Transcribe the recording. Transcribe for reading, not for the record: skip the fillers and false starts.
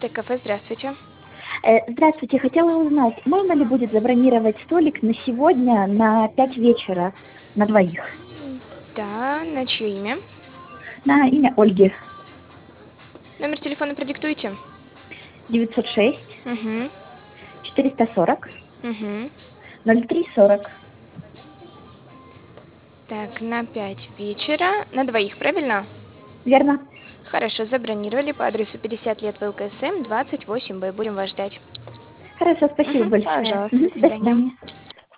Т-кафе, здравствуйте. Здравствуйте, хотела узнать, можно ли будет забронировать столик на сегодня на 5 вечера на двоих? Да, на чье имя? На имя Ольги. Номер телефона продиктуйте. 906 Угу, 440 угу. 0340. Так, на 5 вечера. На двоих, правильно? Верно? Хорошо, забронировали по адресу 50 лет ВЛКСМ, 28Б. Будем вас ждать. Хорошо, спасибо Угу, большое. пожалуйста, до До свидания. свидания.